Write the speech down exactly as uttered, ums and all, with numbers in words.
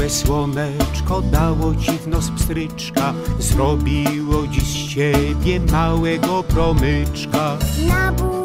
Małe słoneczko dało ci w nos pstryczka, zrobiło dziś z ciebie małego promyczka. Na